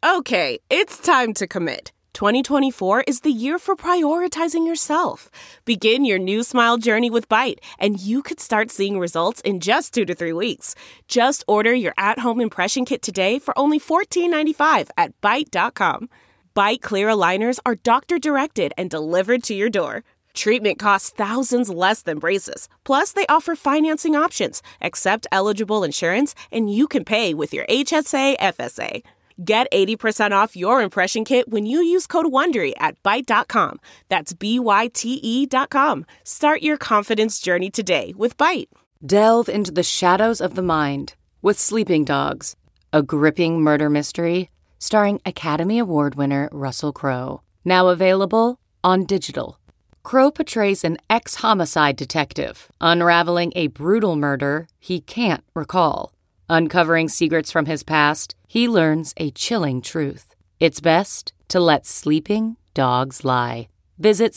Okay, it's time to commit. 2024 is the year for prioritizing yourself. Begin your new smile journey with Byte, and you could start seeing results in just 2 to 3 weeks. Just order your at-home impression kit today for only $14.95 at Byte.com. Byte Clear aligners are doctor-directed and delivered to your door. Treatment costs thousands less than braces. Plus, they offer financing options, accept eligible insurance, and you can pay with your HSA, FSA. Get 80% off your impression kit when you use code WONDERY at Byte.com. That's BYTE.com. Start your confidence journey today with Byte. Delve into the shadows of the mind with Sleeping Dogs, a gripping murder mystery starring Academy Award winner Russell Crowe. Now available on digital. Crowe portrays an ex-homicide detective unraveling a brutal murder he can't recall. Uncovering secrets from his past, he learns a chilling truth. It's best to let sleeping dogs lie. Visit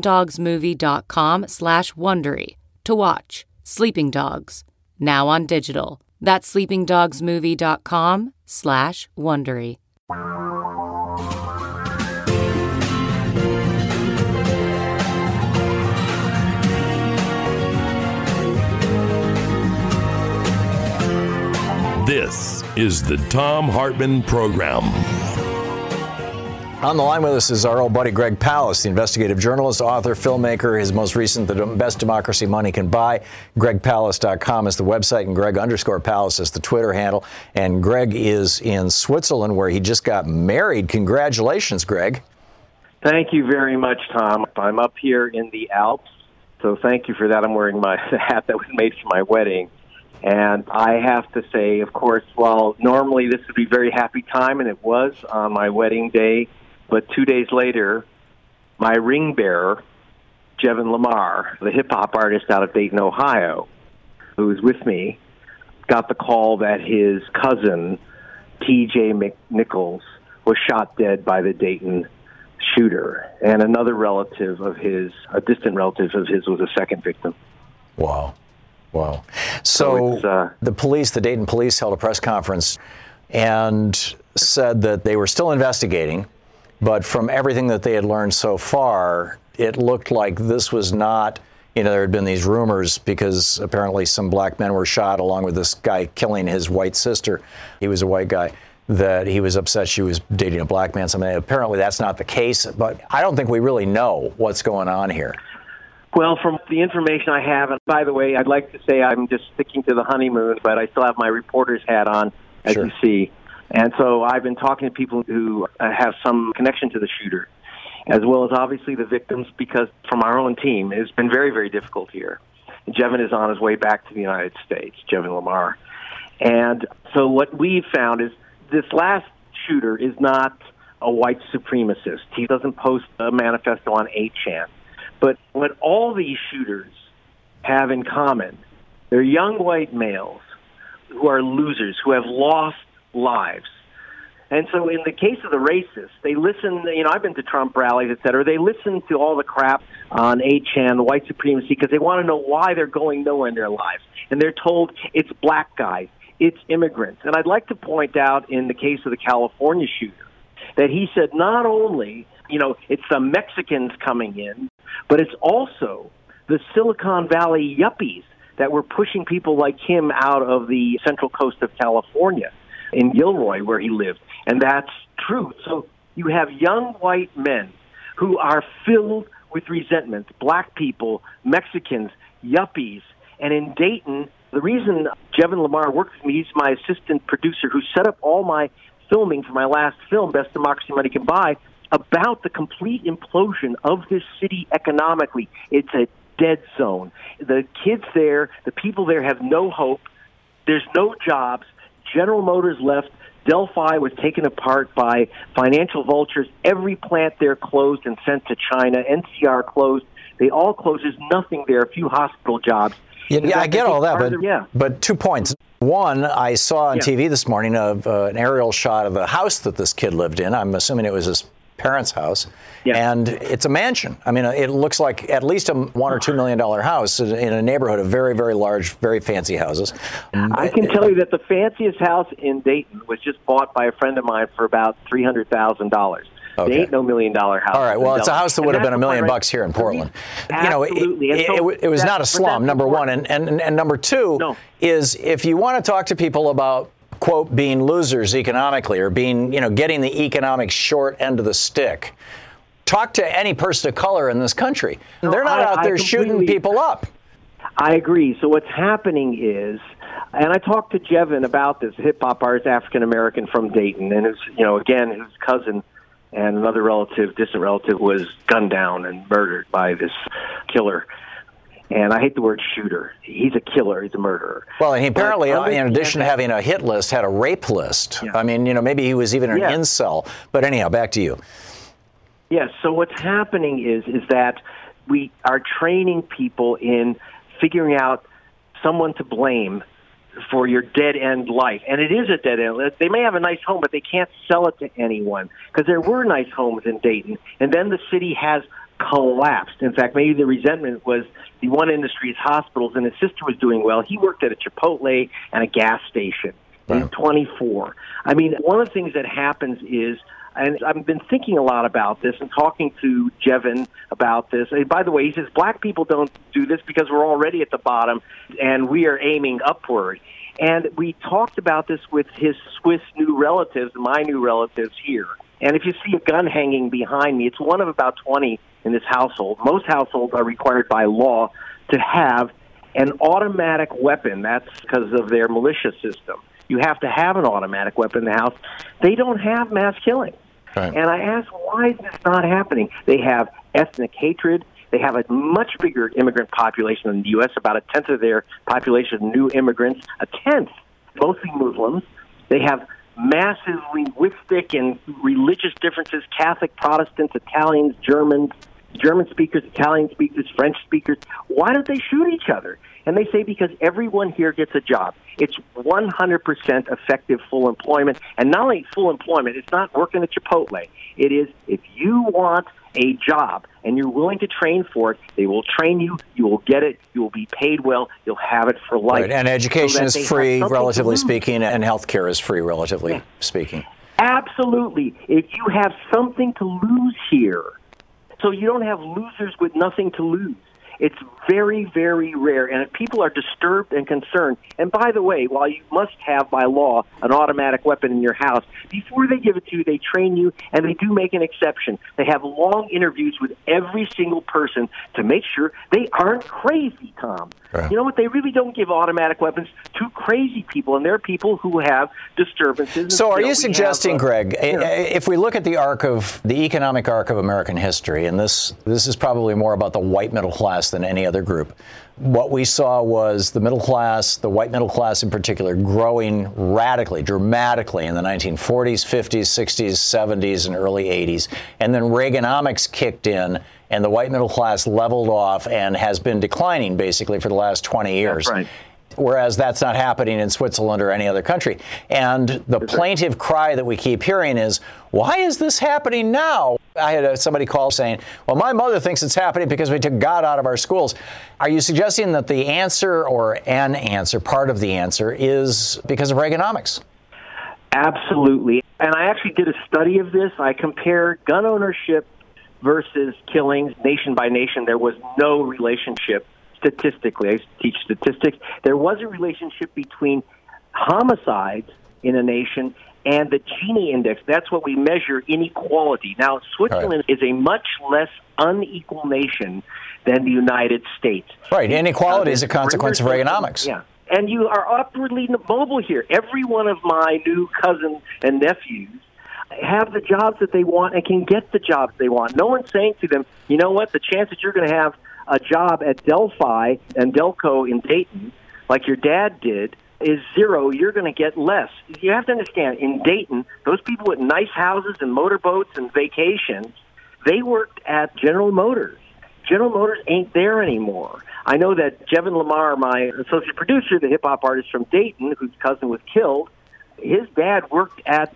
sleepingdogsmovie.com/Wondery to watch Sleeping Dogs, now on digital. That's sleepingdogsmovie.com/Wondery. This is the Thom Hartmann Program. On the line with us is our old buddy Greg Palast, the investigative journalist, author, filmmaker. His most recent, The Best Democracy Money Can Buy. GregPalast.com is the website, and Greg_Palast is the Twitter handle. And Greg is in Switzerland, where he just got married. Congratulations, Greg. Thank you very much, Tom. I'm up here in the Alps, so thank you for that. I'm wearing the hat that was made for my wedding. And I have to say, of course, while normally this would be a very happy time, and it was on my wedding day, but 2 days later, my ring bearer, Jevin Lamar, the hip-hop artist out of Dayton, Ohio, who was with me, got the call that his cousin, T.J. McNichols, was shot dead by the Dayton shooter. And another relative of his, a distant relative of his, was a second victim. Wow. Wow. So the police, the Dayton police, held a press conference and said that they were still investigating, but from everything that they had learned so far, it looked like this was not, there had been these rumors because apparently some black men were shot along with this guy killing his white sister. He was a white guy, that he was upset she was dating a black man. Something. Apparently that's not the case, but I don't think we really know what's going on here. Well, from the information I have, and by the way, I'd like to say I'm just sticking to the honeymoon, but I still have my reporter's hat on, as you see. And so I've been talking to people who have some connection to the shooter, as well as obviously the victims, because from our own team, it's been very, very difficult here. Jevin is on his way back to the United States, Jevin Lamar. And so what we've found is this last shooter is not a white supremacist. He doesn't post a manifesto on 8chan. But what all these shooters have in common, they're young white males who are losers, who have lost lives. And so in the case of the racists, they listen, I've been to Trump rallies, et cetera. They listen to all the crap on 8chan, the white supremacy, because they want to know why they're going nowhere in their lives. And they're told it's black guys, it's immigrants. And I'd like to point out in the case of the California shooter that he said not only, it's the Mexicans coming in, but it's also the Silicon Valley yuppies that were pushing people like him out of the central coast of California in Gilroy, where he lived. And that's true. So you have young white men who are filled with resentment, black people, Mexicans, yuppies. And in Dayton, the reason Jevin Lamar works with me, he's my assistant producer who set up all my filming for my last film, Best Democracy Money Can Buy, about the complete implosion of this city economically. It's a dead zone. The kids there, the people there have no hope. There's no jobs. General Motors left. Delphi was taken apart by financial vultures. Every plant there closed and sent to China. NCR closed. They all closed. There's nothing there, a few hospital jobs. Yeah, I get all that, but 2 points. One, I saw on TV this morning an aerial shot of the house that this kid lived in. I'm assuming it was his parents' house, and it's a mansion. I mean, it looks like at least a $1 or $2 million house in a neighborhood of very, very large, very fancy houses. I can tell you that the fanciest house in Dayton was just bought by a friend of mine for about $300,000. Okay. It ain't no $1 million house. All right. Well, it's a house that would have been $1 million here in Portland. Absolutely. It was not a slum, number one. And number two is if you want to talk to people about, quote, being losers economically or being, getting the economic short end of the stick, talk to any person of color in this country. They're not out there shooting people up. I agree. So what's happening is, and I talked to Jevin about this, a hip-hop artist, African-American from Dayton, and his cousin and another relative, distant relative, was gunned down and murdered by this killer. And I hate the word shooter. He's a killer. He's a murderer. Well, and he apparently, in addition to having a hit list, had a rape list. Yeah. I mean, maybe he was even an incel. But anyhow, back to you. Yes. So what's happening is that we are training people in figuring out someone to blame for your dead-end life. And it is a dead-end. They may have a nice home, but they can't sell it to anyone because there were nice homes in Dayton. And then the city has collapsed. In fact, maybe the resentment was the one industry is hospitals, and his sister was doing well. He worked at a Chipotle and a gas station. Wow. He's 24. I mean, one of the things that happens is, and I've been thinking a lot about this and talking to Jevin about this. And by the way, he says black people don't do this because we're already at the bottom and we are aiming upward. And we talked about this with his Swiss new relatives, my new relatives here. And if you see a gun hanging behind me, it's one of about 20 in this household. Most households are required by law to have an automatic weapon. That's because of their militia system. You have to have an automatic weapon in the house. They don't have mass killing. Right. And I asked, why is this not happening? They have ethnic hatred. They have a much bigger immigrant population in the U.S., about a tenth of their population, new immigrants, a tenth, mostly Muslims. They have massive linguistic and religious differences, Catholic, Protestants, Italians, Germans, German speakers, Italian speakers, French speakers. Why don't they shoot each other? And they say because everyone here gets a job. It's 100% effective full employment. And not only full employment, it's not working at Chipotle. It is if you want a job and you're willing to train for it, they will train you, you will get it, you will be paid well, you'll have it for life. Right. And education is free, relatively speaking, and health care is free, relatively speaking. Absolutely. If you have something to lose here, so you don't have losers with nothing to lose. It's very, very rare, and people are disturbed and concerned. And by the way, while you must have, by law, an automatic weapon in your house, before they give it to you, they train you, and they do make an exception. They have long interviews with every single person to make sure they aren't crazy, Tom. Right. You know what? They really don't give automatic weapons to crazy people, and there are people who have disturbances. So are you suggesting, Greg, if we look at the economic arc of American history, and this is probably more about the white middle class than any other group, what we saw was the middle class, the white middle class in particular, growing radically, dramatically in the 1940s, 50s, 60s, 70s, and early 80s. And then Reaganomics kicked in, and the white middle class leveled off and has been declining basically for the last 20 years. That's right. Whereas that's not happening in Switzerland or any other country. And the plaintive cry that we keep hearing is, why is this happening now? I had somebody call saying, well, my mother thinks it's happening because we took God out of our schools. Are you suggesting that the answer, or an answer, part of the answer, is because of Reaganomics? Absolutely. And I actually did a study of this. I compared gun ownership versus killings nation by nation. There was no relationship. Statistically, I teach statistics. There was a relationship between homicides in a nation and the Gini index. That's what we measure inequality. Now, Switzerland is a much less unequal nation than the United States. Right. Inequality is a consequence of Reaganomics. Yeah. And you are upwardly mobile here. Every one of my new cousins and nephews have the jobs that they want and can get the jobs they want. No one's saying to them, you know what, the chance that you're going to have a job at Delphi and Delco in Dayton, like your dad did, is zero. You're going to get less. You have to understand, in Dayton, those people with nice houses and motorboats and vacations, they worked at General Motors. General Motors ain't there anymore. I know that Jevin Lamar, my associate producer, the hip-hop artist from Dayton, whose cousin was killed, his dad worked at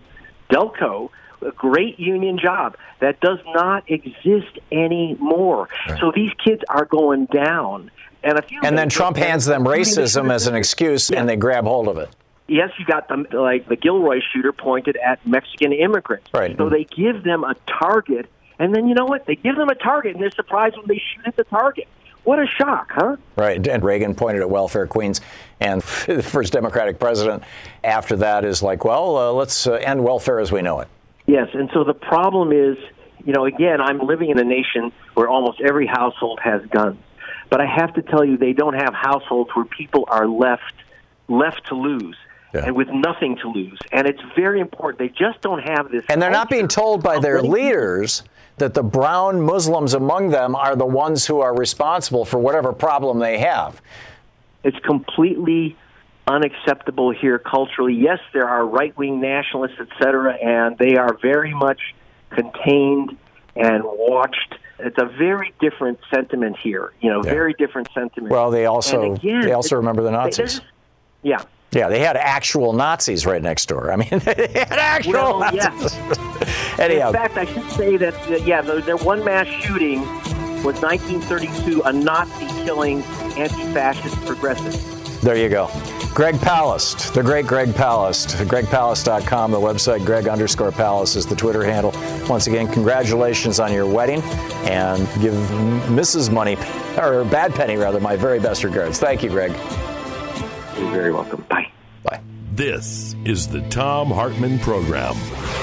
Delco, a great union job that does not exist anymore. Right. So these kids are going down. And then Trump hands them racism as an excuse, and they grab hold of it. Yes, you got them, like the Gilroy shooter pointed at Mexican immigrants. Right. So they give them a target, and then you know what? They give them a target, and they're surprised when they shoot at the target. What a shock, huh? Right. And Reagan pointed at welfare queens, and the first Democratic president after that is like, well, let's end welfare as we know it. Yes, and so the problem is, again, I'm living in a nation where almost every household has guns. But I have to tell you, they don't have households where people are left to lose. Yeah. And with nothing to lose. And it's very important. They just don't have this. And they're not being told by their leaders that the brown Muslims among them are the ones who are responsible for whatever problem they have. It's completely unacceptable here culturally. Yes, there are right-wing nationalists, et cetera, and they are very much contained and watched. It's a very different sentiment here, very different sentiment. Well, they also remember the Nazis. Yeah. Yeah, they had actual Nazis right next door. I mean, they had actual Nazis. Yeah. Anyhow. In fact, I should say that, their one mass shooting was 1932, a Nazi killing anti-fascist progressive. There you go. Greg Palast, the great Greg Palast, gregpalast.com, the website, Greg_Palast is the Twitter handle. Once again, congratulations on your wedding, and give Mrs. Money, or Bad Penny rather, my very best regards. Thank you, Greg. You're very welcome. Bye. Bye. This is the Thom Hartmann Program.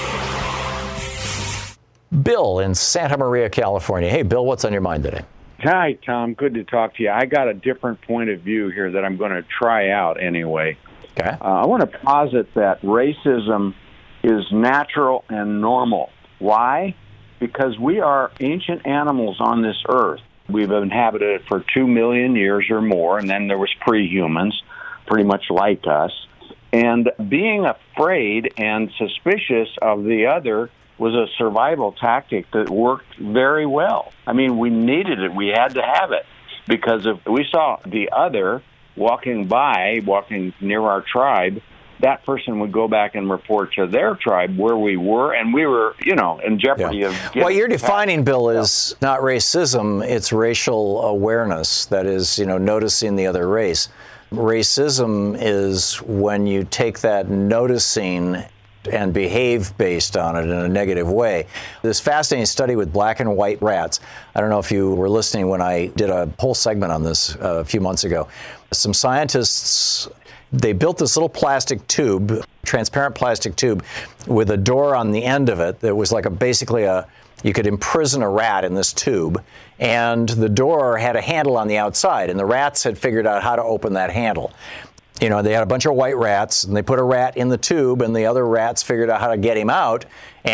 Bill in Santa Maria, California. Hey, Bill, what's on your mind today? Hi, Tom. Good to talk to you. I got a different point of view here that I'm going to try out anyway. Okay. I want to posit that racism is natural and normal. Why? Because we are ancient animals on this earth. We've inhabited it for 2 million years or more, and then there was pre-humans, pretty much like us. And being afraid and suspicious of the other was a survival tactic that worked very well. I mean, we needed it. We had to have it. Because if we saw the other walking near our tribe, that person would go back and report to their tribe where we were, and we were, in jeopardy of getting what you're defining, Bill, is not racism, it's racial awareness. That is, noticing the other race. Racism is when you take that noticing and behave based on it in a negative way. This fascinating study with black and white rats, I don't know if you were listening when I did a whole segment on this a few months ago. Some scientists, they built this little plastic tube, transparent plastic tube, with a door on the end of it that was like you could imprison a rat in this tube, and the door had a handle on the outside, and the rats had figured out how to open that handle. They had a bunch of white rats, and they put a rat in the tube, and the other rats figured out how to get him out,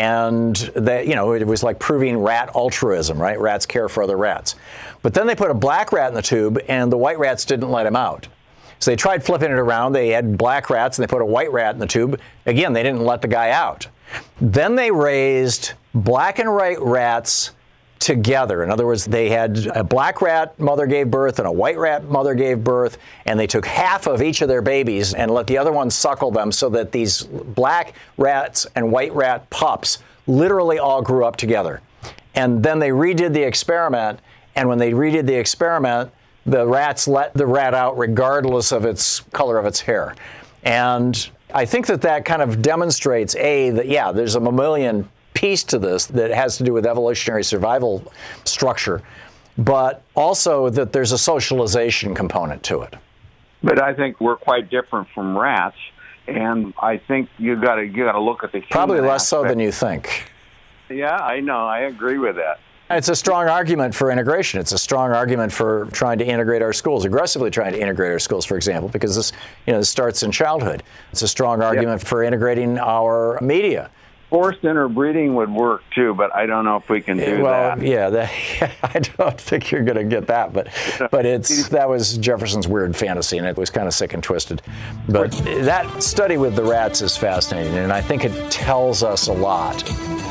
and it was like proving rat altruism, right? Rats care for other rats. But then they put a black rat in the tube, and the white rats didn't let him out. So they tried flipping it around. They had black rats, and they put a white rat in the tube. Again, they didn't let the guy out. Then they raised black and white rats together. In other words, they had a black rat mother gave birth and a white rat mother gave birth, and they took half of each of their babies and let the other one suckle them so that these black rats and white rat pups literally all grew up together. And then they redid the experiment, and when they redid the experiment, the rats let the rat out regardless of its color of its hair. And I think that kind of demonstrates, that, there's a mammalian piece to this that has to do with evolutionary survival structure, but also that there's a socialization component to it. But I think we're quite different from rats, and I think you got to look at the human probably less aspect. So than you think. Yeah, I know. I agree with that. It's a strong argument for integration. It's a strong argument for trying to integrate our schools, aggressively trying to integrate our schools, for example, because this starts in childhood. It's a strong argument for integrating our media. Forced interbreeding would work too, but I don't know if we can do that. Well, yeah, I don't think you're going to get that, but that was Jefferson's weird fantasy, and it was kind of sick and twisted. But that study with the rats is fascinating, and I think it tells us a lot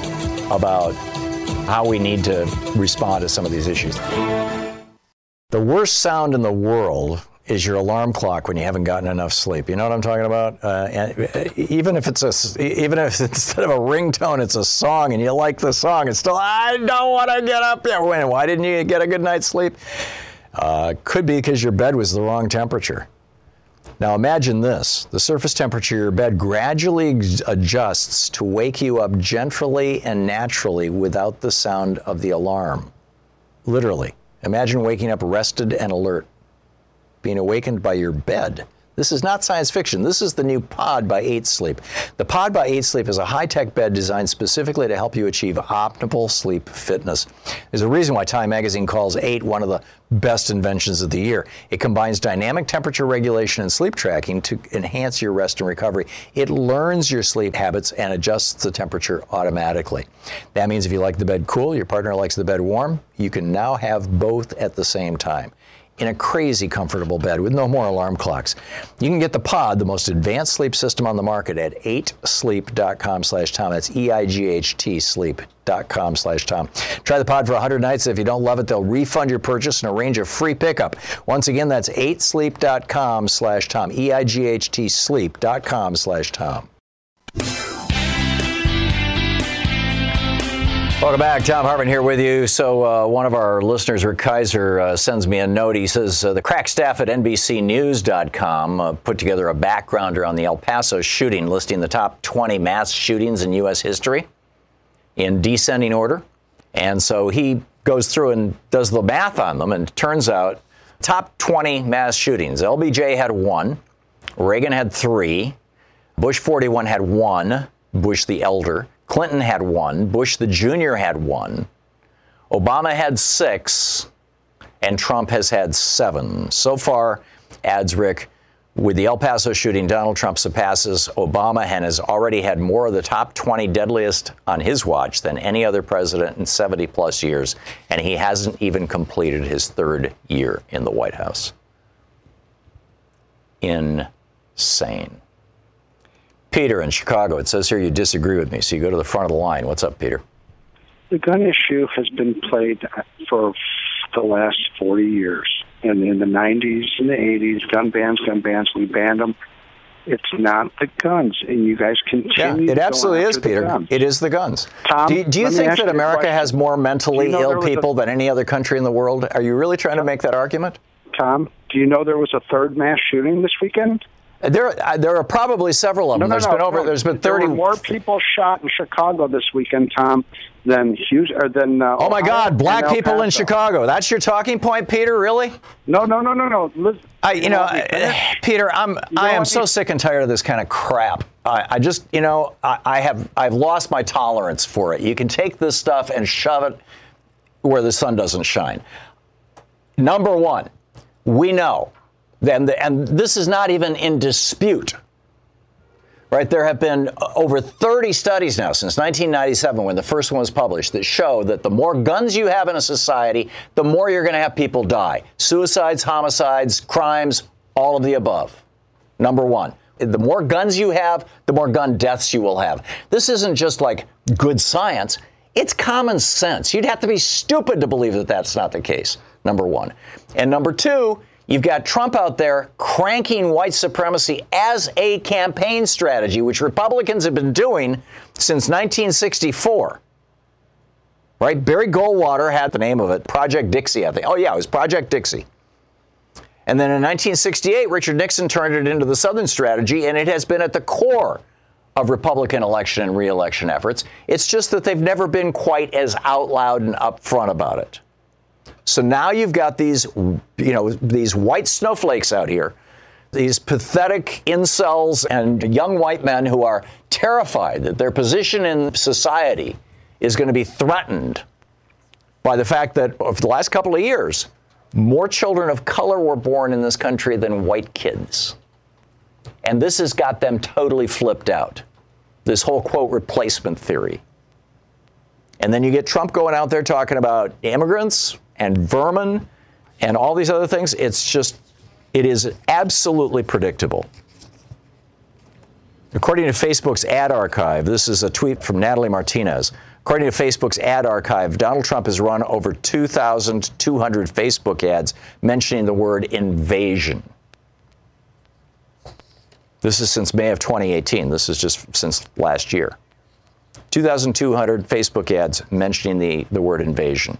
about how we need to respond to some of these issues. The worst sound in the world is your alarm clock when you haven't gotten enough sleep. You know what I'm talking about? Even if instead of a ringtone, it's a song, and you like the song, it's still, I don't want to get up yet. Why didn't you get a good night's sleep? Could be because your bed was the wrong temperature. Now imagine this. The surface temperature of your bed gradually adjusts to wake you up gently and naturally without the sound of the alarm. Literally. Imagine waking up rested and alert, being awakened by your bed. This is not science fiction. This is the new Pod by 8 Sleep. The Pod by 8 Sleep is a high-tech bed designed specifically to help you achieve optimal sleep fitness. There's a reason why Time Magazine calls 8 one of the best inventions of the year. It combines dynamic temperature regulation and sleep tracking to enhance your rest and recovery. It learns your sleep habits and adjusts the temperature automatically. That means if you like the bed cool, your partner likes the bed warm, you can now have both at the same time in a crazy comfortable bed with no more alarm clocks. You can get the Pod, the most advanced sleep system on the market, at 8sleep.com/Tom. That's EIGHT sleep.com/Tom. Try the Pod for 100 nights. If you don't love it, they'll refund your purchase and arrange a free pickup. Once again, that's 8sleep.com/Tom. EIGHT sleep.com/Tom. Welcome back. Thom Hartmann here with you. So one of our listeners, Rick Kaiser, sends me a note. He says, the crack staff at NBCnews.com put together a backgrounder on the El Paso shooting, listing the top 20 mass shootings in U.S. history in descending order. And so he goes through and does the math on them, and it turns out top 20 mass shootings. LBJ had 1, Reagan had 3, Bush 41 had 1, Bush the elder. Clinton had 1, Bush the Jr. had 1, Obama had 6, and Trump has had 7. So far, adds Rick, with the El Paso shooting, Donald Trump surpasses Obama and has already had more of the top 20 deadliest on his watch than any other president in 70-plus years, and he hasn't even completed his 3rd year in the White House. Insane. Peter in Chicago, it says here you disagree with me, so you go to the front of the line. What's up, Peter? The gun issue has been played for the last 40 years. And in the 90s and the 80s, gun bans, we banned them. It's not the guns, and you guys continue. Yeah, it absolutely is, Peter. It is the guns. Tom, do you think that America has more mentally ill people than any other country in the world? Are you really trying to make that argument? Tom, do you know there was a 3rd mass shooting this weekend? There are probably several of them. There's been 30. There were more people shot in Chicago this weekend, Tom, than Houston. Oh my God, black people in Chicago. That's your talking point, Peter? Really? No. Listen, Peter, I am so sick and tired of this kind of crap. I've lost my tolerance for it. You can take this stuff and shove it where the sun doesn't shine. Number one, we know. And this is not even in dispute, right? There have been over 30 studies now since 1997, when the first one was published, that show that the more guns you have in a society, the more you're going to have people die. Suicides, homicides, crimes, all of the above. Number one. The more guns you have, the more gun deaths you will have. This isn't just like good science. It's common sense. You'd have to be stupid to believe that that's not the case, number one. And number two, you've got Trump out there cranking white supremacy as a campaign strategy, which Republicans have been doing since 1964. Right? Barry Goldwater had the name of it, Project Dixie, I think. Oh, yeah, it was Project Dixie. And then in 1968, Richard Nixon turned it into the Southern strategy, and it has been at the core of Republican election and re-election efforts. It's just that they've never been quite as out loud and upfront about it. So now you've got these white snowflakes out here, these pathetic incels and young white men who are terrified that their position in society is going to be threatened by the fact that over the last couple of years, more children of color were born in this country than white kids. And this has got them totally flipped out, this whole, quote, replacement theory. And then you get Trump going out there talking about immigrants and vermin and all these other things. It is absolutely predictable. According to Facebook's ad archive, this is a tweet from Natalie Martinez. According to Facebook's ad archive, Donald Trump has run over 2,200 Facebook ads mentioning the word invasion. This is since May of 2018. This is just since last year. 2,200 Facebook ads mentioning the word invasion.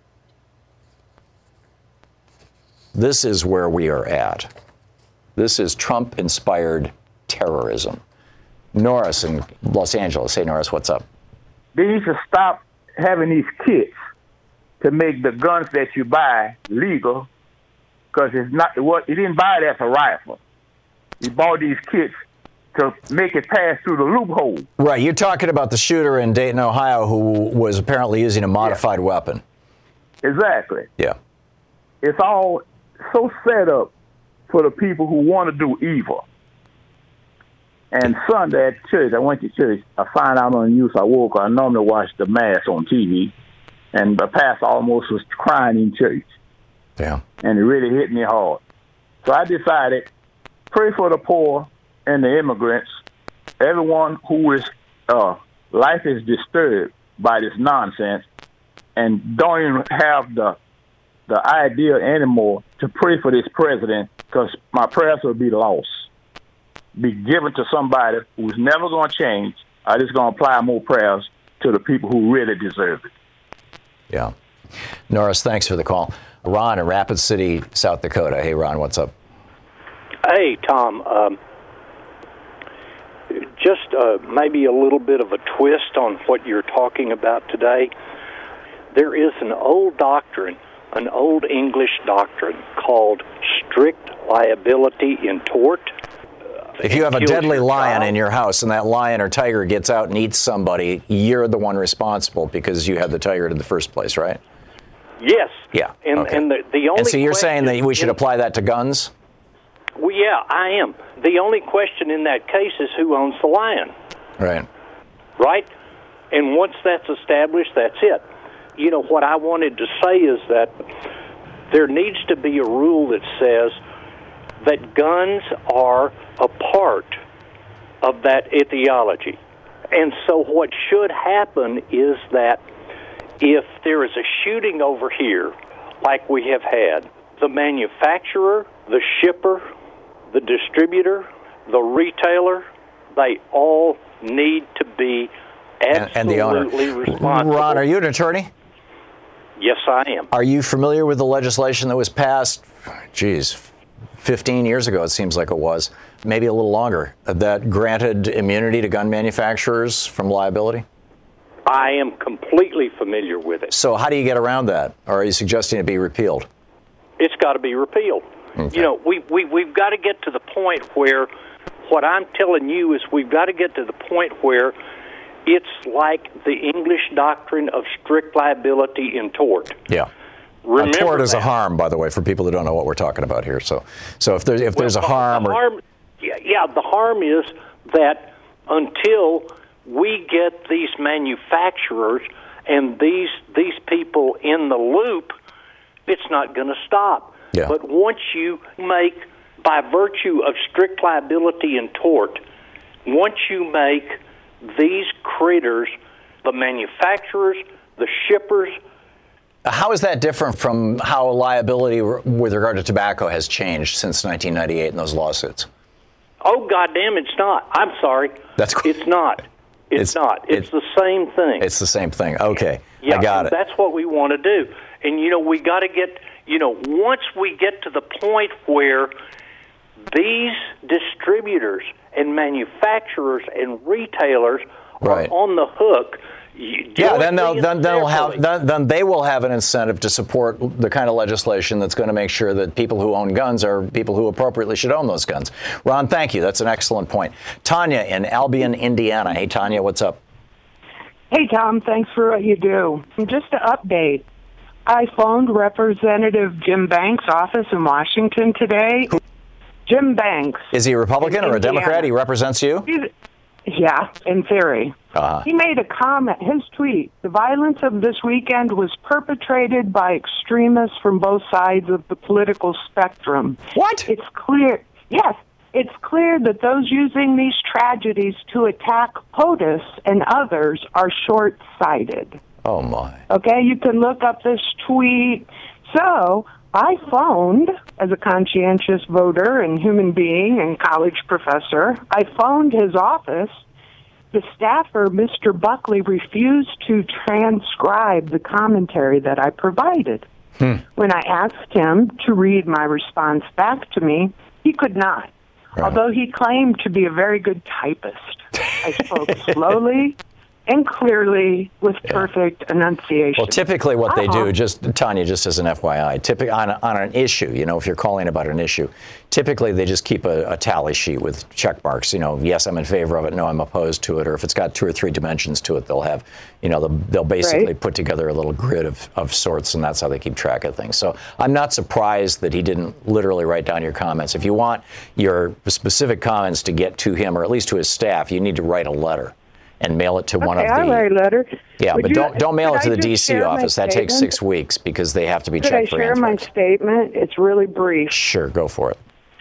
This is where we are at. This is Trump-inspired terrorism. Norris in Los Angeles. Hey, Norris, what's up? They need to stop having these kits to make the guns that you buy legal, because it's not what you didn't buy it as a rifle. You bought these kits to make it pass through the loophole. Right. You're talking about the shooter in Dayton, Ohio, who was apparently using a modified weapon. Exactly. Yeah. It's all so set up for the people who want to do evil. And Sunday at church, I went to church. I found out on the news. I woke up. I normally watch the Mass on TV, and the pastor almost was crying in church. Yeah. And it really hit me hard. So I decided, pray for the poor and the immigrants, everyone who is life is disturbed by this nonsense, and don't even have the idea anymore to pray for this president, because my prayers will be lost, be given to somebody who's never going to change. I'm just going to apply more prayers to the people who really deserve it. Yeah. Norris, thanks for the call. Ron in Rapid City, South Dakota. Hey, Ron, what's up? Hey, Tom. Just maybe a little bit of a twist on what you're talking about today. There is an old doctrine, an old English doctrine called strict liability in tort. If you have a deadly lion in your house and that lion or tiger gets out and eats somebody, you're the one responsible because you had the tiger in the first place, right? Yes. Yeah. And, okay. and the only and so you're saying that we should apply that to guns? Well, yeah, I am. The only question in that case is who owns the lion. Right. Right? And once that's established, that's it. You know, what I wanted to say is that there needs to be a rule that says that guns are a part of that ideology. And so what should happen is that if there is a shooting over here, like we have had, the manufacturer, the shipper, the distributor, the retailer, they all need to be absolutely and the owner. responsible. Ron, are you an attorney? Yes, I am. Are you familiar with the legislation that was passed, 15 years ago, it seems like it was, maybe a little longer, that granted immunity to gun manufacturers from liability? I am completely familiar with it. So how do you get around that? Or are you suggesting it be repealed? It's got to be repealed. Okay. You know, we've got to get to the point where, what I'm telling you is we've got to get to the point where it's like the English doctrine of strict liability in tort. Yeah. A tort is a harm, by the way, for people that don't know what we're talking about here. So if there's a harm, the harm is that until we get these manufacturers and these people in the loop, it's not going to stop. Yeah. But once you make, by virtue of strict liability and tort, once you make these critters, the manufacturers, the shippers. How is that different from how liability with regard to tobacco has changed since 1998 in those lawsuits? Oh, goddamn, it's not. I'm sorry. It's not. It's not. It's the same thing. It's the same thing. Okay. Yeah, I got it. That's what we want to do. And, you know, we got to get, you know, once we get to the point where these distributors and manufacturers and retailers are on the hook. Then they will have an incentive to support the kind of legislation that's going to make sure that people who own guns are people who appropriately should own those guns. Ron, thank you. That's an excellent point. Tanya in Albion, Indiana. Hey, Tanya, what's up? Hey, Tom. Thanks for what you do. Just to update, I phoned Representative Jim Banks' office in Washington today. Jim Banks. Is he a Republican or a Democrat? He represents you? Yeah, in theory. Uh-huh. He made a comment, his tweet, the violence of this weekend was perpetrated by extremists from both sides of the political spectrum. What? It's clear, yes, it's clear that those using these tragedies to attack POTUS and others are short-sighted. Oh, my. Okay, you can look up this tweet. So, I phoned, as a conscientious voter and human being and college professor, I phoned his office. The staffer, Mr. Buckley, refused to transcribe the commentary that I provided. When I asked him to read my response back to me, he could not. Right. Although he claimed to be a very good typist. I spoke slowly and clearly with perfect enunciation. Well, typically what they do, Tanya, just as an FYI, on an issue, if you're calling about an issue, typically they just keep a tally sheet with check marks. Yes, I'm in favor of it. No, I'm opposed to it. Or if it's got 2 or 3 dimensions to it, they'll have, they'll basically put together a little grid of sorts, and that's how they keep track of things. So I'm not surprised that he didn't literally write down your comments. If you want your specific comments to get to him, or at least to his staff, you need to write a letter and mail it to one of the... I write a letter. Yeah, but don't mail it to the D.C. office. That takes 6 weeks because they have to be checked for anthrax. Could I share my statement? It's really brief. Sure, go for it.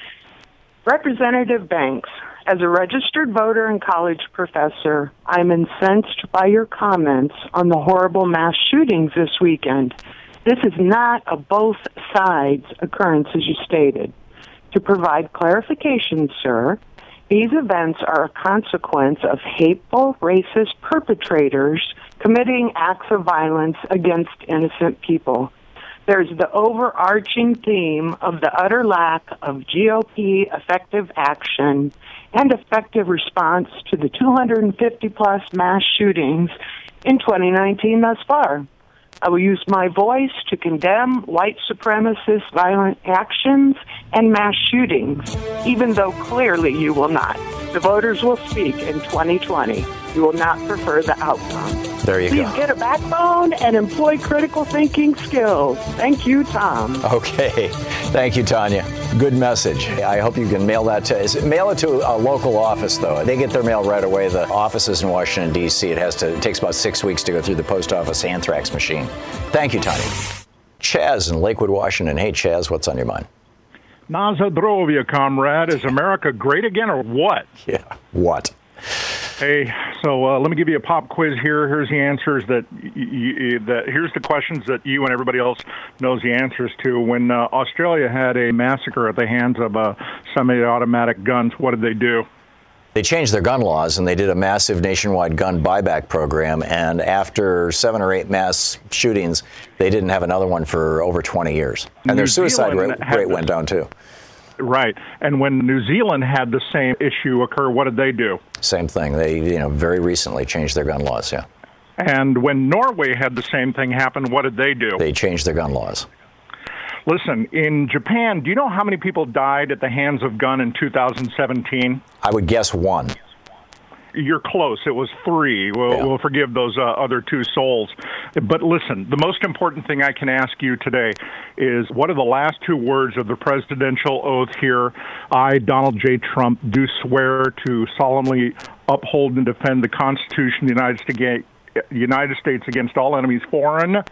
Representative Banks, as a registered voter and college professor, I'm incensed by your comments on the horrible mass shootings this weekend. This is not a both sides occurrence, as you stated. To provide clarification, sir, these events are a consequence of hateful, racist perpetrators committing acts of violence against innocent people. There's the overarching theme of the utter lack of GOP effective action and effective response to the 250-plus mass shootings in 2019 thus far. I will use my voice to condemn white supremacist violent actions and mass shootings, even though clearly you will not. The voters will speak in 2020. You will not prefer the outcome. There you go. Please get a backbone and employ critical thinking skills. Thank you, Tom. Okay. Thank you, Tanya. Good message. I hope you can mail that mail it to a local office, though. They get their mail right away. The offices in Washington, D.C., it takes about 6 weeks to go through the post office anthrax machine. Thank you, Tanya. Chaz in Lakewood, Washington. Hey, Chaz, what's on your mind? Nazadrovia, comrade. Is America great again or what? Yeah, what? Hey, so let me give you a pop quiz here. Here's the answers here's the questions that you and everybody else knows the answers to. When Australia had a massacre at the hands of semi-automatic guns, what did they do? They changed their gun laws, and they did a massive nationwide gun buyback program. And after 7 or 8 mass shootings, they didn't have another one for over 20 years. And their suicide rate went down, too. Right. And when New Zealand had the same issue occur, what did they do? Same thing. They, very recently changed their gun laws, yeah. And when Norway had the same thing happen, what did they do? They changed their gun laws. Listen, in Japan, do you know how many people died at the hands of gun in 2017? I would guess 1. You're close. It was 3. We'll forgive those other 2 souls. But listen, the most important thing I can ask you today is, what are the last 2 words of the presidential oath here? I, Donald J. Trump, do swear to solemnly uphold and defend the Constitution of the United States against all enemies, foreign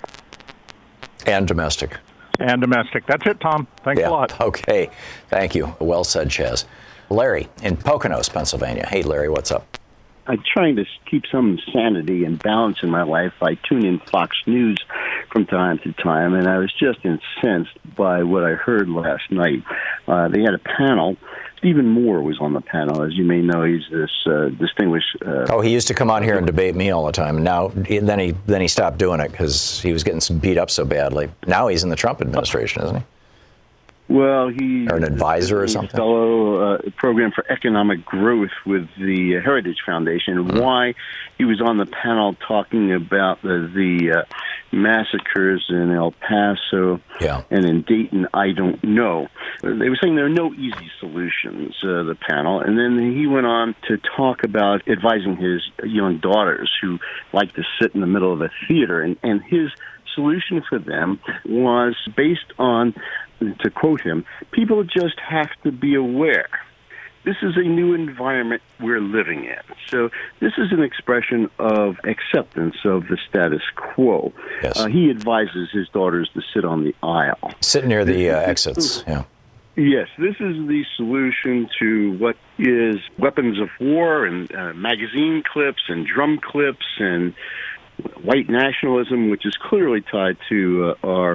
and domestic. And domestic. That's it, Tom. Thanks a lot. Okay. Thank you. Well said, Chaz. Larry in Poconos, Pennsylvania. Hey, Larry, what's up? I'm trying to keep some sanity and balance in my life. I tune in Fox News from time to time, and I was just incensed by what I heard last night. They had a panel. Stephen Moore was on the panel. As you may know, he's this distinguished... he used to come on here and debate me all the time. Now, then he stopped doing it because he was getting beat up so badly. Now he's in the Trump administration, isn't he? Well, he's an advisor or something. Fellow program for economic growth with the Heritage Foundation. Why he was on the panel talking about the massacres in El Paso and in Dayton, I don't know. They were saying there are no easy solutions, the panel. And then he went on to talk about advising his young daughters who like to sit in the middle of a theater. And his solution for them was based on, to quote him, people just have to be aware. This is a new environment we're living in. So this is an expression of acceptance of the status quo. Yes. He advises his daughters to sit on the aisle. Sit near the exits, Yes, this is the solution to what is weapons of war and magazine clips and drum clips and white nationalism, which is clearly tied to our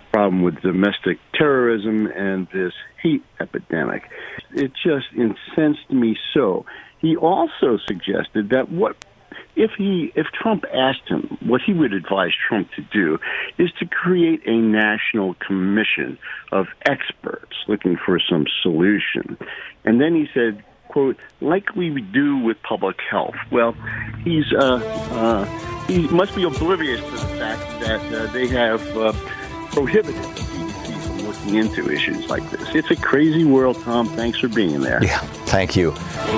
problem with domestic terrorism and this hate epidemic. It just incensed me so. He also suggested that if Trump asked him, what he would advise Trump to do is to create a national commission of experts looking for some solution. And then he said, quote, like we do with public health. Well, he must be oblivious to the fact that they have prohibited the CDC from looking into issues like this. It's a crazy world, Tom. Thanks for being there. Yeah, thank you.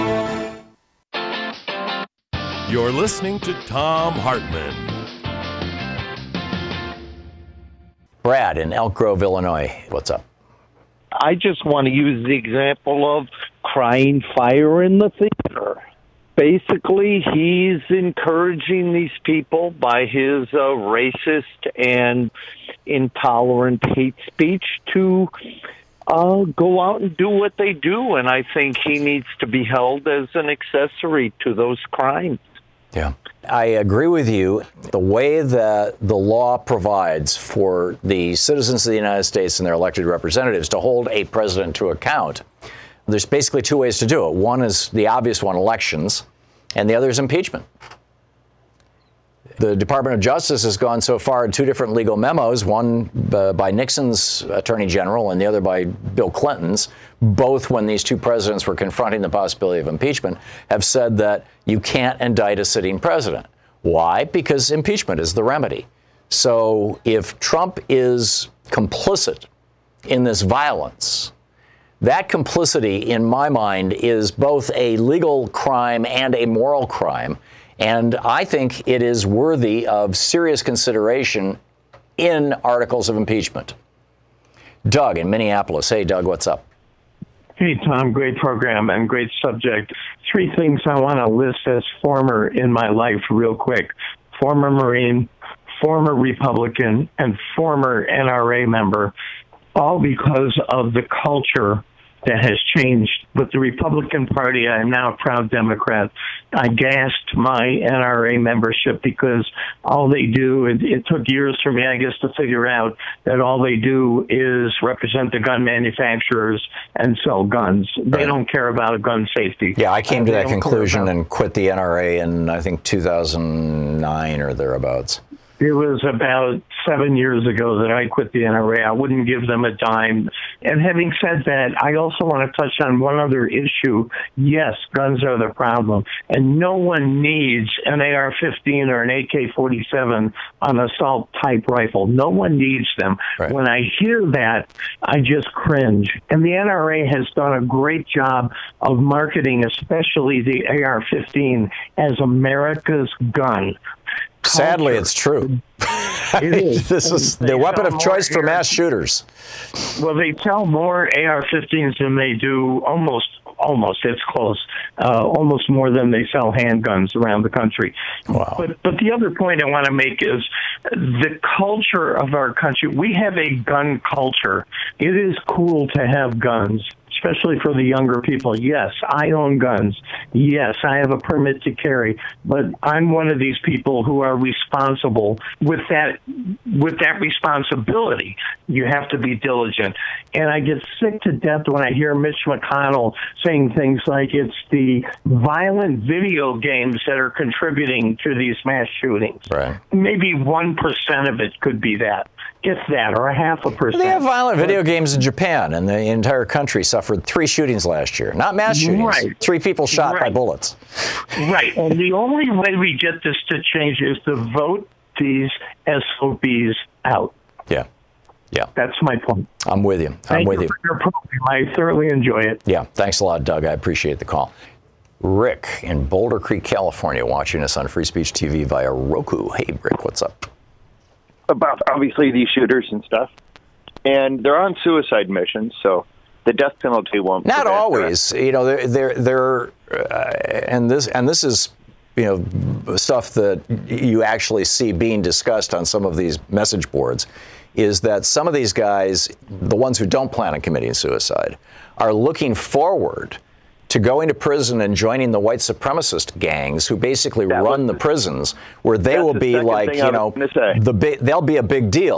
You're listening to Thom Hartmann. Brad in Elk Grove, Illinois. What's up? I just want to use the example of crying fire in the theater. Basically, he's encouraging these people by his racist and intolerant hate speech to go out and do what they do, and I think he needs to be held as an accessory to those crimes. Yeah, I agree with you. The way that the law provides for the citizens of the United States and their elected representatives to hold a president to account, there's basically two ways to do it. One is the obvious one, elections, and the other is impeachment. The Department of Justice has gone so far in two different legal memos, one by Nixon's attorney general and the other by Bill Clinton's, both when these two presidents were confronting the possibility of impeachment, have said that you can't indict a sitting president. Why? Because impeachment is the remedy. So if Trump is complicit in this violence, that complicity, in my mind, is both a legal crime and a moral crime. And I think it is worthy of serious consideration in articles of impeachment. Doug in Minneapolis. Hey, Doug, what's up? Hey, Tom, great program and great subject. Three things I want to list as former in my life real quick. Former Marine, former Republican, and former NRA member, all because of the culture that has changed. With the Republican Party, I am now a proud Democrat. I gassed my NRA membership because all they do, it took years for me, I guess, to figure out that all they do is represent the gun manufacturers and sell guns. They don't care about gun safety. Yeah, I came to that conclusion and quit the NRA in, I think, 2009 or thereabouts. It was about 7 years ago that I quit the NRA. I wouldn't give them a dime. And having said that, I also want to touch on one other issue. Yes, guns are the problem. And no one needs an AR-15 or an AK-47 on an assault-type rifle. No one needs them. Right. When I hear that, I just cringe. And the NRA has done a great job of marketing, especially the AR-15, as America's gun. Sadly, it's true. It is. This is the weapon of choice for mass shooters. Well, they sell more AR-15s than they do almost, it's close, almost more than they sell handguns around the country. Wow. But the other point I want to make is the culture of our country. We have a gun culture. It is cool to have guns, especially for the younger people. Yes, I own guns. Yes, I have a permit to carry, but I'm one of these people who are responsible. With that responsibility, you have to be diligent. And I get sick to death when I hear Mitch McConnell saying things like it's the violent video games that are contributing to these mass shootings. Right. Maybe 1% of it could be that. If that, or 0.5%. They have violent video games in Japan, and the entire country suffered 3 shootings last year. Not mass shootings. Right. 3 people shot by bullets. Right. And the only way we get this to change is to vote these SOBs out. Yeah. Yeah. That's my point. I'm with you. Thank you for your program. I thoroughly enjoy it. Yeah. Thanks a lot, Doug. I appreciate the call. Rick in Boulder Creek, California, watching us on Free Speech TV via Roku. Hey, Rick, what's up? About obviously these shooters and stuff, and they're on suicide missions, so the death penalty won't. Not always, you know. And this is, you know, stuff that you actually see being discussed on some of these message boards. Is that some of these guys, the ones who don't plan on committing suicide, are looking forward to going to prison and joining the white supremacist gangs who basically run the prisons, where they will be like, you know, they'll be a big deal.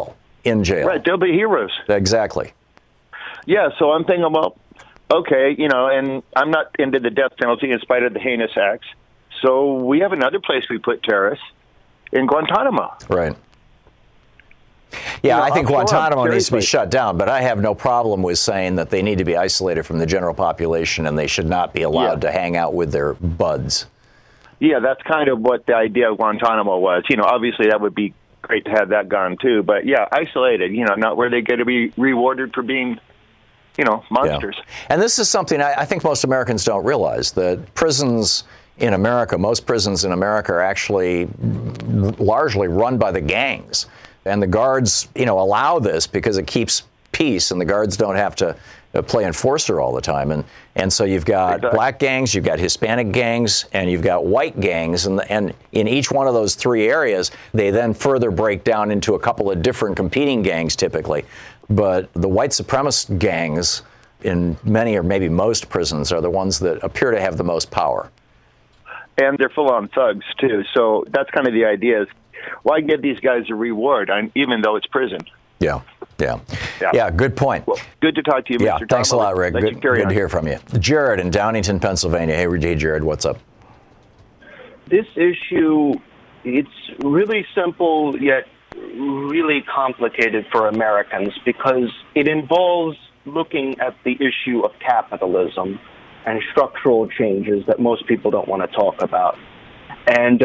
in jail. Right, they'll be heroes. Exactly. Yeah, so I'm thinking, well, okay, and I'm not into the death penalty in spite of the heinous acts. So we have another place we put terrorists, in Guantanamo. Right. Yeah, I think Guantanamo needs to be shut down, but I have no problem with saying that they need to be isolated from the general population and they should not be allowed to hang out with their buds. Yeah, that's kind of what the idea of Guantanamo was. Obviously that would be great to have that gone too, but yeah, isolated, not where they're going to be rewarded for being, monsters. Yeah. And this is something I think most Americans don't realize, that prisons in America, most prisons in America are actually largely run by the gangs. And the guards, allow this because it keeps peace, and the guards don't have to play enforcer all the time. And so you've got black gangs, you've got Hispanic gangs, and you've got white gangs. And in each one of those three areas, they then further break down into a couple of different competing gangs typically. But the white supremacist gangs in many or maybe most prisons are the ones that appear to have the most power. And they're full-on thugs, too. So that's kind of the idea is, why give these guys a reward, even though it's prison? Yeah, good point. Well, good to talk to you, Mr. Tom. Thanks a lot, Rick. Good to hear from you. Jared in Downingtown, Pennsylvania. Hey, Jared, what's up? This issue, it's really simple, yet really complicated for Americans because it involves looking at the issue of capitalism and structural changes that most people don't want to talk about. And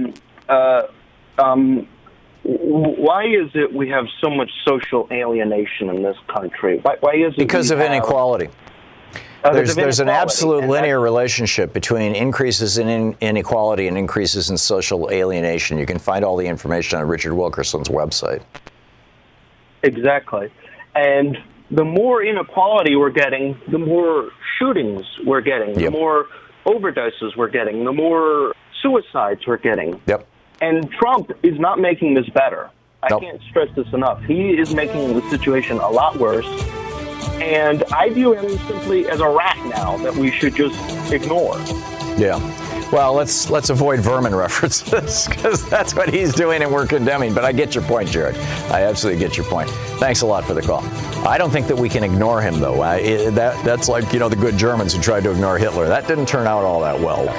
why is it we have so much social alienation in this country? Why is it because of inequality? There's an absolute linear relationship between increases in inequality and increases in social alienation. You can find all the information on Richard Wilkerson's website. Exactly. And the more inequality we're getting, the more shootings we're getting, the more overdoses we're getting, the more suicides we're getting. Yep. And Trump is not making this better. I can't stress this enough. He is making the situation a lot worse. And I view him simply as a rat now that we should just ignore. Yeah. Well, let's avoid vermin references because that's what he's doing and we're condemning. But I get your point, Jared. I absolutely get your point. Thanks a lot for the call. I don't think that we can ignore him, though. That's like, the good Germans who tried to ignore Hitler. That didn't turn out all that well.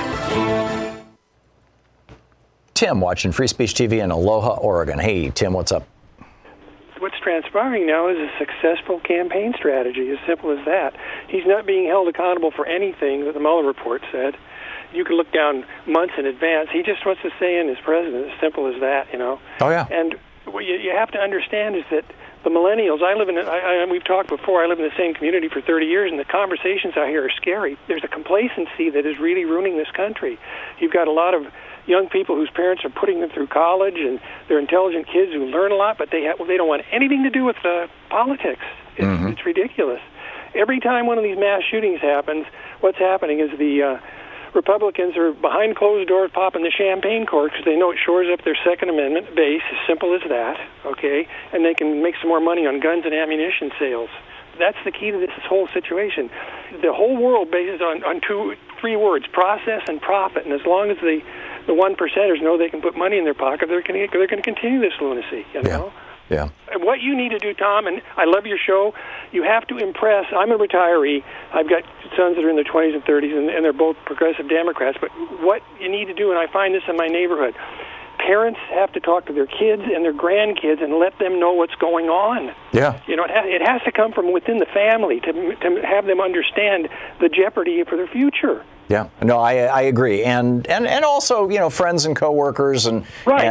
Tim, watching Free Speech TV in Aloha, Oregon. Hey, Tim, what's up? What's transpiring now is a successful campaign strategy, as simple as that. He's not being held accountable for anything that the Mueller report said. You can look down months in advance. He just wants to stay in as president, as simple as that, Oh, yeah. And what you have to understand is that the millennials, we've talked before, I live in the same community for 30 years, and the conversations out here are scary. There's a complacency that is really ruining this country. You've got a lot of young people whose parents are putting them through college, and they're intelligent kids who learn a lot, but they don't want anything to do with politics. It's ridiculous. Every time one of these mass shootings happens, what's happening is the Republicans are behind closed doors popping the champagne cork because they know it shores up their Second Amendment base, as simple as that, okay? And they can make some more money on guns and ammunition sales. That's the key to this whole situation. The whole world bases on three words, process and profit. And as long as the 1%ers know they can put money in their pocket, they're going to continue this lunacy, know? Yeah. And what you need to do, Tom, and I love your show, you have to impress. I'm a retiree. I've got sons that are in their 20s and 30s, and they're both progressive Democrats. But what you need to do, and I find this in my neighborhood, parents have to talk to their kids and their grandkids and let them know what's going on. Yeah. It has to come from within the family to have them understand the jeopardy for their future. Yeah, no, I agree, and also friends and coworkers and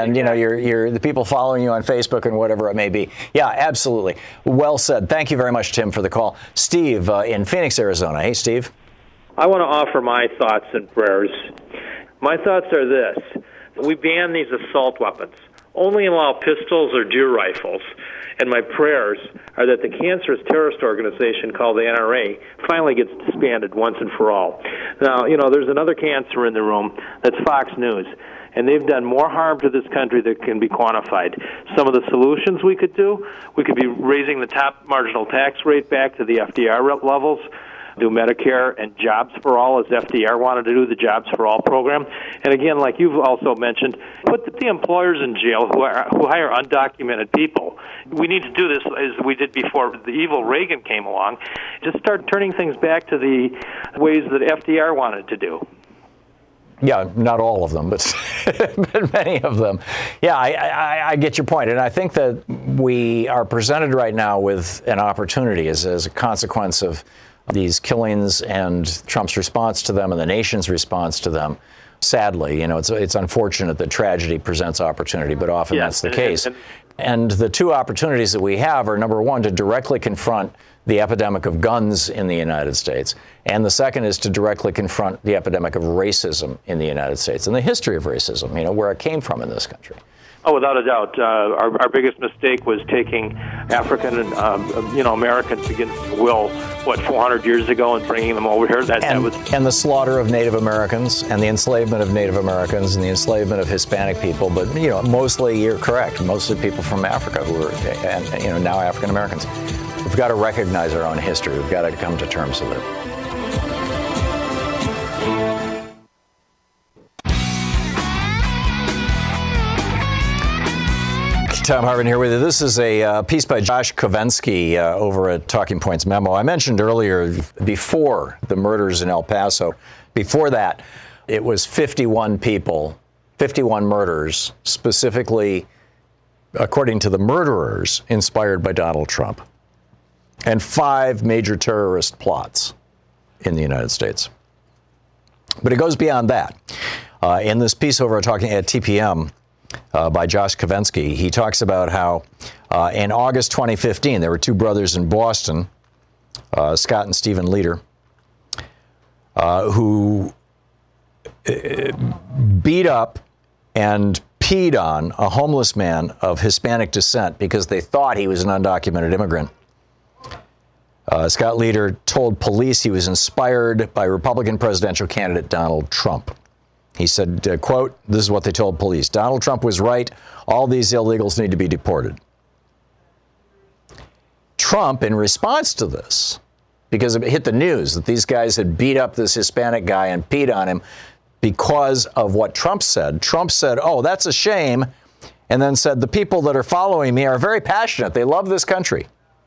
your the people following you on Facebook and whatever it may be. Yeah, absolutely. Well said. Thank you very much, Tim, for the call. Steve in Phoenix, Arizona. Hey, Steve. I want to offer my thoughts and prayers. My thoughts are this: we ban these assault weapons. Only allow pistols or deer rifles. And my prayers are that the cancerous terrorist organization called the NRA finally gets disbanded once and for all. Now, there's another cancer in the room. That's Fox News. And they've done more harm to this country than can be quantified. Some of the solutions we could do, we could be raising the top marginal tax rate back to the FDR levels. do Medicare and Jobs for All, as FDR wanted to do the Jobs for All program. And again, like you've also mentioned, put the employers in jail who hire undocumented people. We need to do this as we did before the evil Reagan came along. Just start turning things back to the ways that FDR wanted to do. Yeah, not all of them, but, but many of them. Yeah, I get your point. And I think that we are presented right now with an opportunity as a consequence of these killings and Trump's response to them and the nation's response to them. Sadly, it's unfortunate that tragedy presents opportunity, but often that's the case. And the two opportunities that we have are, number one, to directly confront the epidemic of guns in the United States. And the second is to directly confront the epidemic of racism in the United States and the history of racism, where it came from in this country. Oh, without a doubt. Our biggest mistake was taking African and, Americans against will, 400 years ago and bringing them over here. And the slaughter of Native Americans and the enslavement of Native Americans and the enslavement of Hispanic people. But, mostly, you're correct, mostly people from Africa who are, now African Americans. We've got to recognize our own history. We've got to come to terms with it. Thom Hartmann here with you. This is a piece by Josh Kovensky over at Talking Points Memo. I mentioned earlier, before the murders in El Paso, before that, it was 51 people, 51 murders, specifically, according to the murderers, inspired by Donald Trump, and 5 major terrorist plots in the United States. But it goes beyond that. In this piece over at TPM, by Josh Kovensky, he talks about how in August 2015, there were 2 brothers in Boston, Scott and Stephen Leader, who beat up and peed on a homeless man of Hispanic descent because they thought he was an undocumented immigrant. Scott Leader told police he was inspired by Republican presidential candidate Donald Trump. He said, quote, this is what they told police: Donald Trump was right. All these illegals need to be deported. Trump, in response to this, because it hit the news that these guys had beat up this Hispanic guy and peed on him because of what Trump said, oh, that's a shame, and then said, the people that are following me are very passionate. They love this country.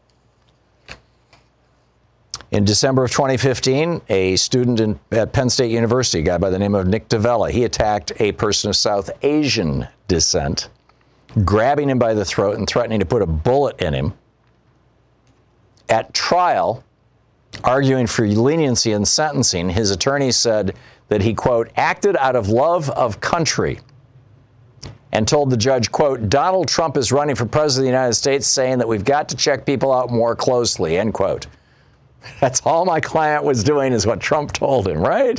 In December of 2015, a student at Penn State University, a guy by the name of Nick Davella, he attacked a person of South Asian descent, grabbing him by the throat and threatening to put a bullet in him. At trial, arguing for leniency in sentencing, his attorney said that he, quote, acted out of love of country and told the judge, quote, Donald Trump is running for president of the United States, saying that we've got to check people out more closely, end quote. That's all my client was doing, is what Trump told him, right?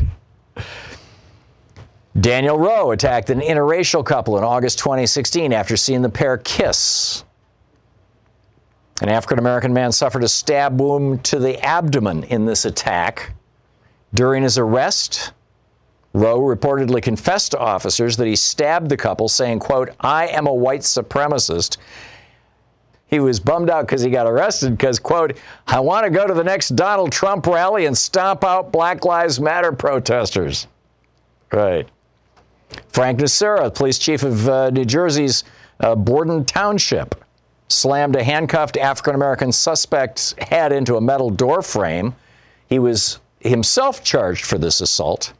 Daniel Rowe attacked an interracial couple in August 2016 after seeing the pair kiss. An African-American man suffered a stab wound to the abdomen in this attack. During his arrest, Rowe reportedly confessed to officers that he stabbed the couple, saying, quote, I am a white supremacist. He was bummed out because he got arrested because, quote, I want to go to the next Donald Trump rally and stomp out Black Lives Matter protesters. Right. Frank Nacera, police chief of New Jersey's Borden Township, slammed a handcuffed African-American suspect's head into a metal door frame. He was himself charged for this assault.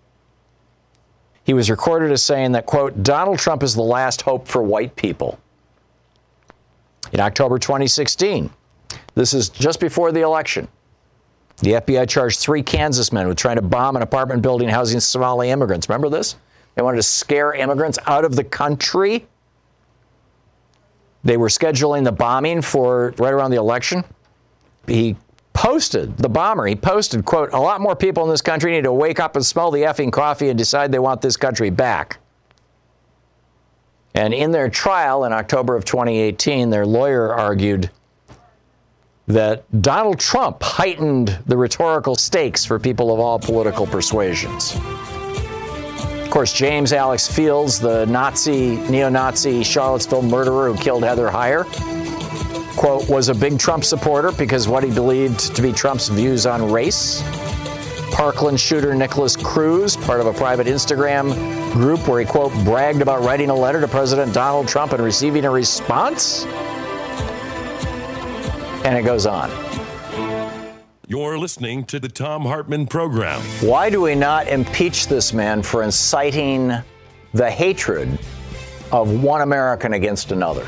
He was recorded as saying that, quote, Donald Trump is the last hope for white people. In October 2016, this is just before the election, the FBI charged 3 Kansas men with trying to bomb an apartment building housing Somali immigrants. Remember this? They wanted to scare immigrants out of the country. They were scheduling the bombing for right around the election. He posted, the bomber, he posted, quote, a lot more people in this country need to wake up and smell the effing coffee and decide they want this country back. And in their trial in October of 2018, their lawyer argued that Donald Trump heightened the rhetorical stakes for people of all political persuasions. Of course, James Alex Fields, the neo-Nazi Charlottesville murderer who killed Heather Heyer, quote, was a big Trump supporter because what he believed to be Trump's views on race. Parkland shooter Nicholas Cruz, part of a private Instagram group where he, quote, bragged about writing a letter to President Donald Trump and receiving a response. And it goes on. You're listening to the Thom Hartmann Program. Why do we not impeach this man for inciting the hatred of one American against another?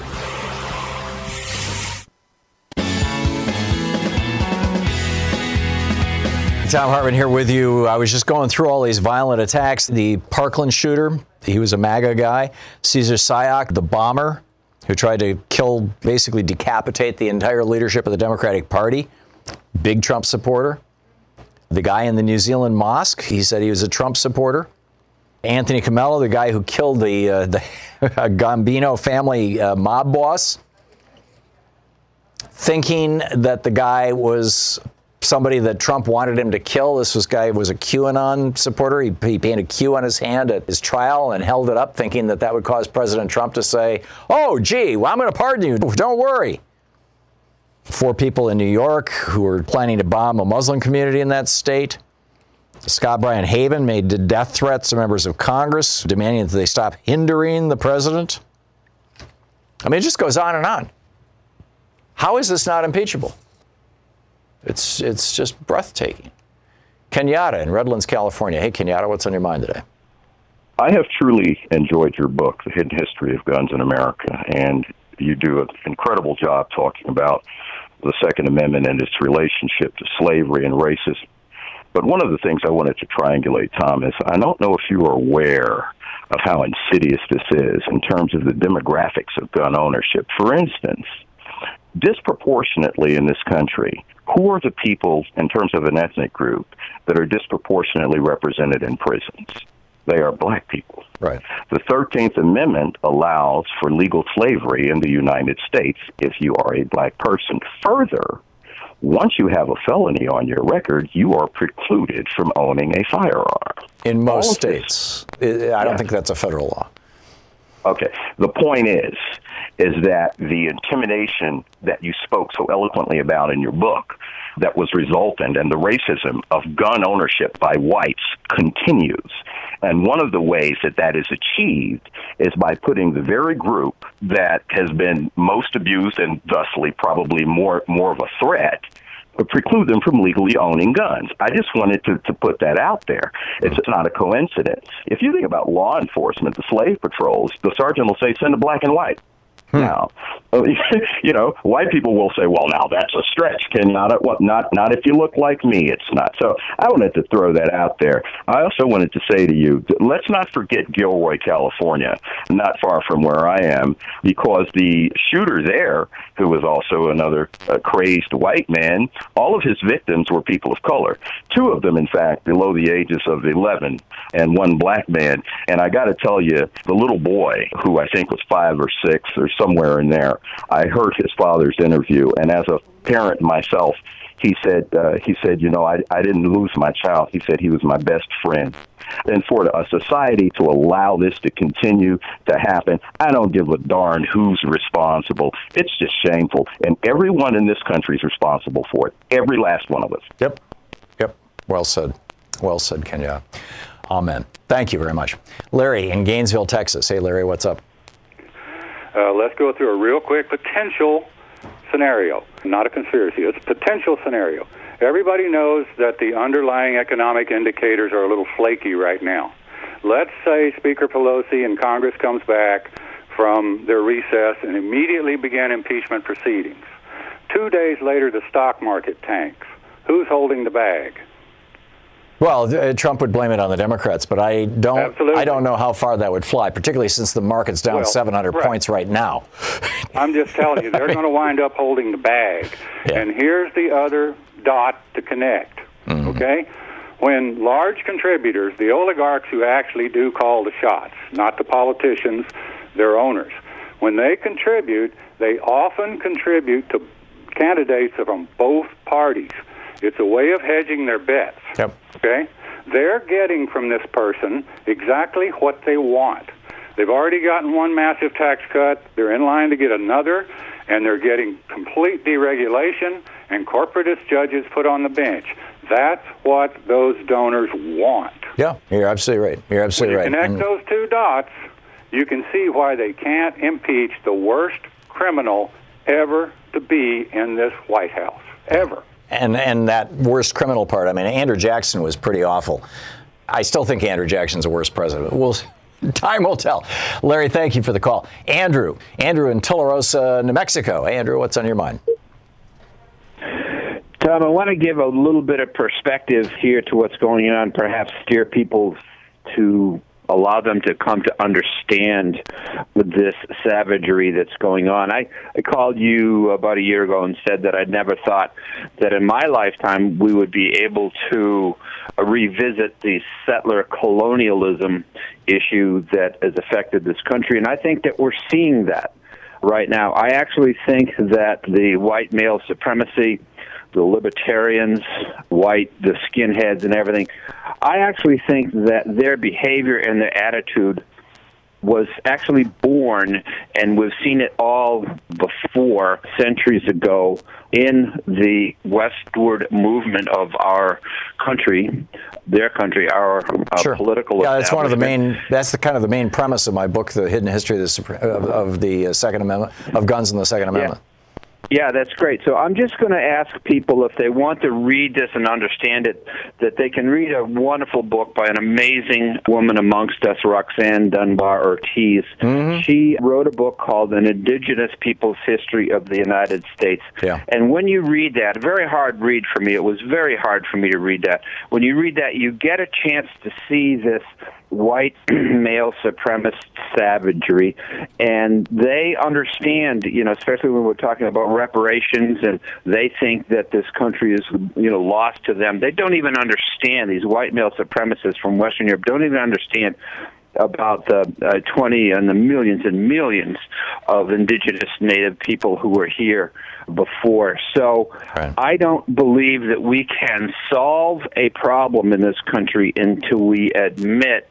Thom Hartmann here with you. I was just going through all these violent attacks. The Parkland shooter, he was a MAGA guy. Cesar Sayoc, the bomber, who tried to kill, basically decapitate the entire leadership of the Democratic Party. Big Trump supporter. The guy in the New Zealand mosque, he said he was a Trump supporter. Anthony Comello, the guy who killed the Gambino family mob boss, thinking that the guy was somebody that Trump wanted him to kill. This guy was a QAnon supporter. He painted Q on his hand at his trial and held it up, thinking that that would cause President Trump to say, oh, gee, well, I'm going to pardon you. Don't worry. 4 people in New York who were planning to bomb a Muslim community in that state. Scott Bryan Haven made death threats to members of Congress, demanding that they stop hindering the president. I mean, it just goes on and on. How is this not impeachable? It's just breathtaking. Kenyatta in Redlands, California. Hey, Kenyatta, what's on your mind today? I have truly enjoyed your book, The Hidden History of Guns in America, and you do an incredible job talking about the Second Amendment and its relationship to slavery and racism. But one of the things I wanted to triangulate, Tom, is I don't know if you are aware of how insidious this is in terms of the demographics of gun ownership. For instance, disproportionately in this country, who are the people, in terms of an ethnic group, that are disproportionately represented in prisons? They are black people. Right. The 13th Amendment allows for legal slavery in the United States if you are a black person. Further, once you have a felony on your record, you are precluded from owning a firearm. In most states. I don't think that's a federal law. Okay. The point is that the intimidation that you spoke so eloquently about in your book that was resultant and the racism of gun ownership by whites continues. And one of the ways that that is achieved is by putting the very group that has been most abused and thusly probably more of a threat, but preclude them from legally owning guns. I just wanted to put that out there. It's not a coincidence. If you think about law enforcement, the slave patrols, the sergeant will say, send a black and white. Now, you know, white people will say, well, now that's a stretch. Not if you look like me, it's not. So I wanted to throw that out there. I also wanted to say to you, let's not forget Gilroy, California, not far from where I am, because the shooter there, who was also another crazed white man, all of his victims were people of color. 2 of them, in fact, below the ages of 11, and 1 black man. And I got to tell you, the little boy, who I think was 5 or 6 or somewhere in there, I heard his father's interview, and as a parent myself, he said, you know, I didn't lose my child. He said he was my best friend. And for a society to allow this to continue to happen, I don't give a darn who's responsible. It's just shameful. And everyone in this country is responsible for it. Every last one of us. Yep. Well said. Well said, Kenya. Amen. Thank you very much. Larry in Gainesville, Texas. Hey, Larry, what's up? Let's go through a real quick potential scenario. Not a conspiracy. It's a potential scenario. Everybody knows that the underlying economic indicators are a little flaky right now. Let's say Speaker Pelosi and Congress comes back from their recess and immediately begin impeachment proceedings. 2 days later, the stock market tanks. Who's holding the bag? Well, Trump would blame it on the Democrats, but I don't know how far that would fly, particularly since the market's down 700 points right now. I'm just telling you, they're going to wind up holding the bag. Yeah. And here's the other dot to connect, okay? When large contributors, the oligarchs who actually do call the shots, not the politicians, their owners, when they contribute, they often contribute to candidates from both parties. It's a way of hedging their bets. Yep. Okay? They're getting from this person exactly what they want. They've already gotten one massive tax cut. They're in line to get another. and they're getting complete deregulation and corporatist judges put on the bench. That's what those donors want. Yeah, you're absolutely right. You're absolutely right. Connect those two dots, you can see why they can't impeach the worst criminal ever to be in this White House, ever. And that worst criminal part, I mean, Andrew Jackson was pretty awful. I still think Andrew Jackson's the worst president. Time will tell. Larry, thank you for the call. Andrew in Tularosa, New Mexico. Hey, Andrew, what's on your mind? Tom, I want to give a little bit of perspective here to what's going on, perhaps steer people to allow them to come to understand this savagery that's going on. I called you about a year ago and said that I'd never thought that in my lifetime we would be able to revisit the settler colonialism issue that has affected this country, and I think that we're seeing that right now. I actually think that the white male supremacy, the libertarians, the skinheads and everything, I actually think that their behavior and their attitude was actually born, and we've seen it all before, centuries ago, in the westward movement of our country, their country, our sure. Political. Yeah, that's one of the main. That's the kind of the main premise of my book, The Hidden History of the Second Amendment, of guns in the Second Amendment. Yeah, that's great. So I'm just going to ask people, if they want to read this and understand it, that they can read a wonderful book by an amazing woman amongst us, Roxanne Dunbar Ortiz. Mm-hmm. She wrote a book called An Indigenous People's History of the United States. Yeah. And when you read that, a very hard read for me, it was very hard for me to read that. When you read that, you get a chance to see this white male supremacist savagery, and they understand, especially when we're talking about reparations, and they think that this country is, lost to them. They don't even understand, these white male supremacists from Western Europe don't even understand about the 20 and the millions and millions of indigenous native people who were here before. So right. I don't believe that we can solve a problem in this country until we admit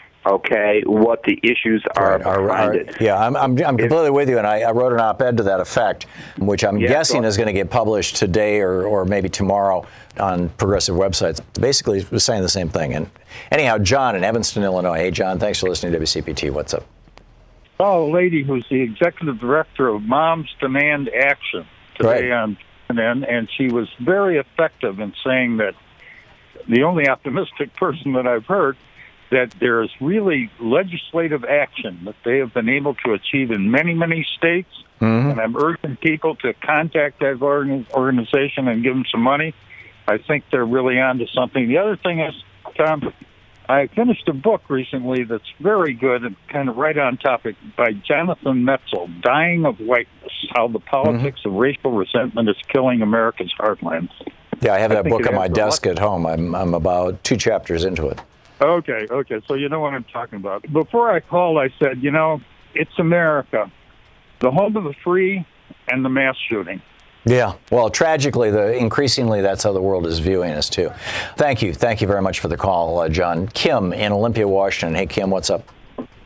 what the issues are behind it. Yeah, I'm completely with you, and I wrote an op-ed to that effect, which I'm guessing is going to get published today or maybe tomorrow on progressive websites. Basically, it was saying the same thing. And anyhow, John in Evanston, Illinois. Hey, John, thanks for listening to WCPT. What's up? Oh, a lady who's the executive director of Moms Demand Action today on CNN, and she was very effective in saying that the only optimistic person that I've heard, that there is really legislative action that they have been able to achieve in many, many states. Mm-hmm. And I'm urging people to contact that organization and give them some money. I think they're really onto something. The other thing is, Tom, I finished a book recently that's very good and kind of right on topic by Jonathan Metzl, Dying of Whiteness, How the Politics of Racial Resentment is Killing America's Heartland. Yeah, I have that book on my desk at home. I'm about 2 chapters into it. Okay, so you know what I'm talking about. Before I called, I said, it's America, the home of the free and the mass shooting. Yeah, well, tragically, increasingly, that's how the world is viewing us, too. Thank you very much for the call, John. Kim in Olympia, Washington. Hey, Kim, what's up?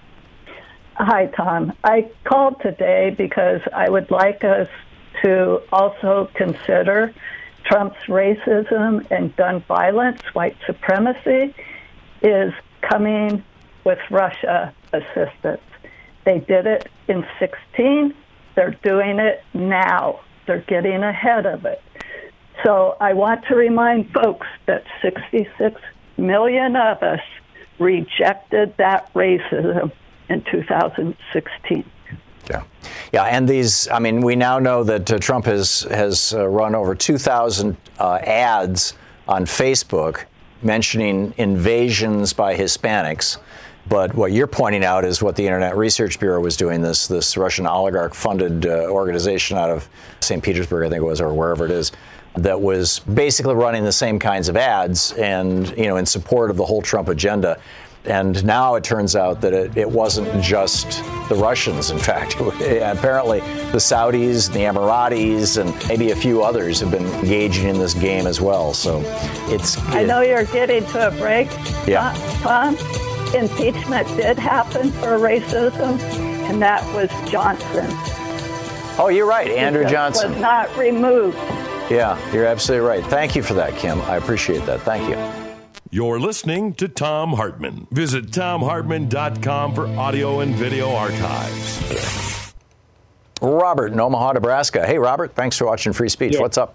Hi, Tom. I called today because I would like us to also consider Trump's racism and gun violence, white supremacy, is coming with Russia assistance. They did it in 2016. They're doing it now. They're getting ahead of it. So I want to remind folks that 66 million of us rejected that racism in 2016. Yeah, and we now know that Trump has run over 2,000 ads on Facebook mentioning invasions by Hispanics. But what you're pointing out is what the Internet Research Bureau was doing, this Russian oligarch-funded organization out of St. Petersburg, I think it was, or wherever it is, that was basically running the same kinds of ads and, in support of the whole Trump agenda. And now it turns out that it wasn't just the Russians, in fact. Apparently the Saudis, the Emiratis, and maybe a few others have been engaging in this game as well. So I know you're getting to a break, yeah. Tom. Impeachment did happen for racism, and that was Johnson. Oh, you're right, Andrew Johnson. Was not removed. Yeah, you're absolutely right. Thank you for that, Kim. I appreciate that. Thank you. You're listening to Thom Hartmann. Visit thomhartmann.com for audio and video archives. Robert in Omaha, Nebraska. Hey, Robert, thanks for watching Free Speech. Yeah. What's up?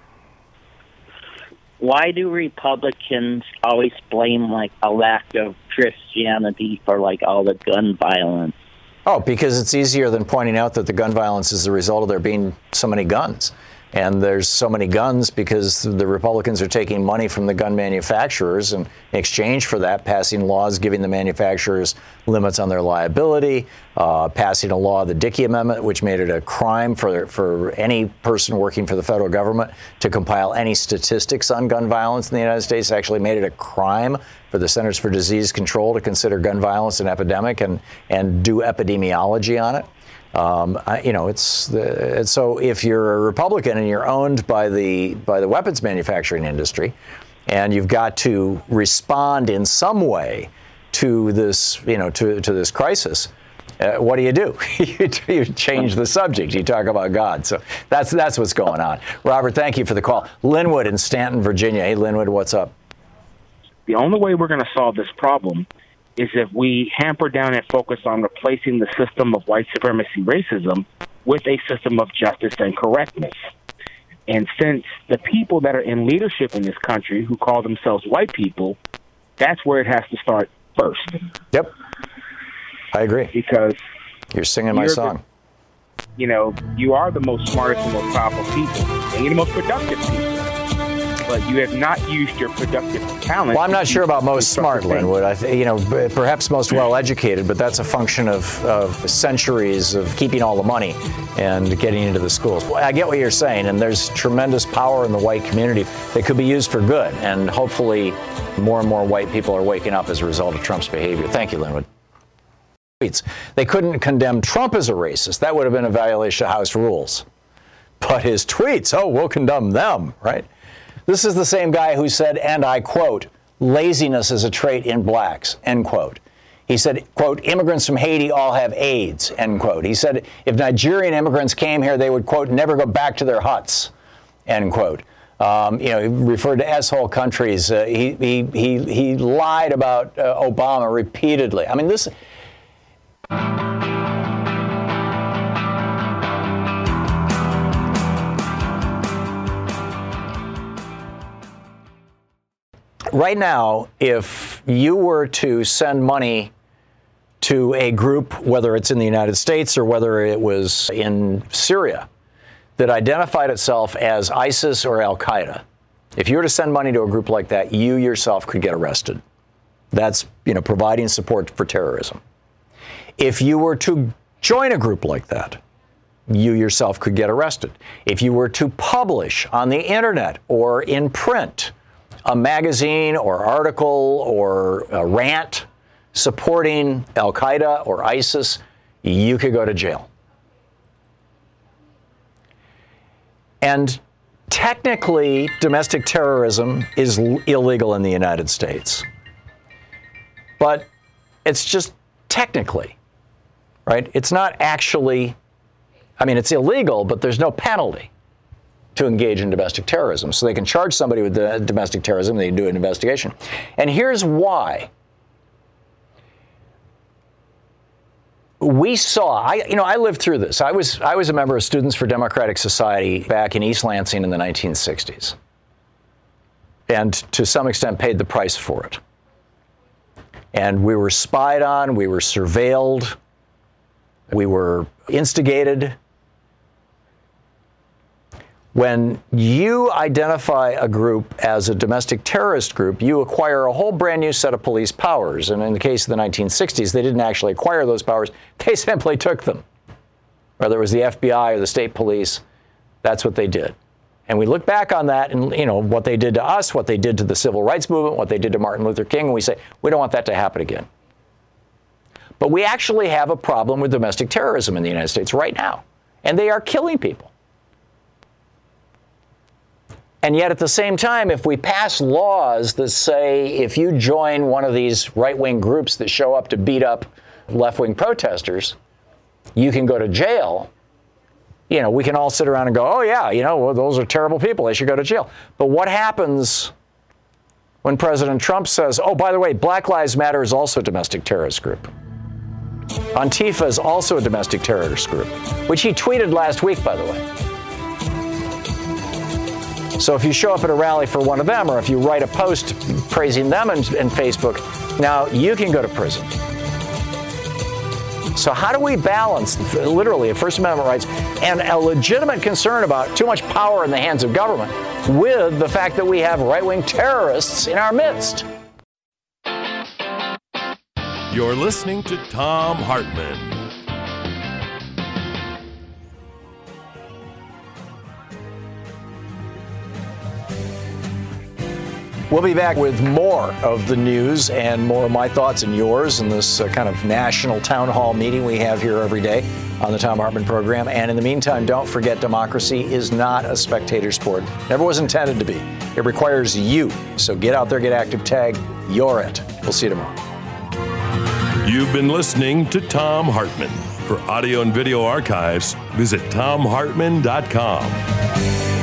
Why do Republicans always blame, like, a lack of Christianity for, like, all the gun violence? Oh, because it's easier than pointing out that the gun violence is the result of there being so many guns. And there's so many guns because the Republicans are taking money from the gun manufacturers and in exchange for that, passing laws giving the manufacturers limits on their liability, passing a law, the Dickey Amendment, which made it a crime for any person working for the federal government to compile any statistics on gun violence in the United States, actually made it a crime for the Centers for Disease Control to consider gun violence an epidemic and do epidemiology on it. So if you're a Republican and you're owned by the weapons manufacturing industry, and you've got to respond in some way to this, to this crisis, what do? You change the subject. You talk about God. So that's what's going on. Robert, thank you for the call. Linwood in Stanton, Virginia. Hey, Linwood, what's up? The only way we're going to solve this problem is if we hamper down and focus on replacing the system of white supremacy racism with a system of justice and correctness. And since the people that are in leadership in this country who call themselves white people, that's where it has to start first. Yep. I agree. Because you're singing my song. You are the most smartest and most powerful people, and you're the most productive people. But you have not used your productive talent. Well, I'm not sure about most smart, Linwood. Perhaps most well-educated, but that's a function of centuries of keeping all the money and getting into the schools. Well, I get what you're saying, and there's tremendous power in the white community that could be used for good, and hopefully more and more white people are waking up as a result of Trump's behavior. Thank you, Linwood. They couldn't condemn Trump as a racist. That would have been a violation of House rules. But his tweets, we'll condemn them, right? This is the same guy who said, and I quote, laziness is a trait in blacks, end quote. He said, quote, immigrants from Haiti all have AIDS, end quote. He said, if Nigerian immigrants came here, they would, quote, never go back to their huts, end quote. He referred to S-hole countries. He lied about Obama repeatedly. I mean, this... Right now, if you were to send money to a group, whether it's in the United States or whether it was in Syria, that identified itself as ISIS or Al-Qaeda, if you were to send money to a group like that, you yourself could get arrested. That's, providing support for terrorism. If you were to join a group like that, you yourself could get arrested. If you were to publish on the internet or in print a magazine or article or a rant supporting Al-Qaeda or ISIS, you could go to jail. And technically, domestic terrorism is illegal in the United States. But it's just technically, right? It's not actually, it's illegal, but there's no penalty to engage in domestic terrorism. So they can charge somebody with domestic terrorism, they can do an investigation. And here's why. We saw, I lived through this. I was a member of Students for Democratic Society back in East Lansing in the 1960s. And to some extent paid the price for it. And we were spied on, we were surveilled, we were instigated. When you identify a group as a domestic terrorist group, you acquire a whole brand new set of police powers. And in the case of the 1960s, they didn't actually acquire those powers. They simply took them. Whether it was the FBI or the state police, that's what they did. And we look back on that and, what they did to us, what they did to the civil rights movement, what they did to Martin Luther King, and we say, we don't want that to happen again. But we actually have a problem with domestic terrorism in the United States right now. And they are killing people. And yet at the same time, if we pass laws that say if you join one of these right-wing groups that show up to beat up left-wing protesters, you can go to jail, we can all sit around and go, oh, yeah, well, those are terrible people. They should go to jail. But what happens when President Trump says, oh, by the way, Black Lives Matter is also a domestic terrorist group? Antifa is also a domestic terrorist group, which he tweeted last week, by the way. So if you show up at a rally for one of them, or if you write a post praising them in Facebook, now you can go to prison. So how do we balance, literally, First Amendment rights and a legitimate concern about too much power in the hands of government with the fact that we have right-wing terrorists in our midst? You're listening to Thom Hartmann. We'll be back with more of the news and more of my thoughts and yours in this kind of national town hall meeting we have here every day on the Thom Hartmann program. And in the meantime, don't forget, democracy is not a spectator sport. Never was intended to be. It requires you. So get out there, get active, tag, you're it. We'll see you tomorrow. You've been listening to Thom Hartmann. For audio and video archives, visit thomhartmann.com.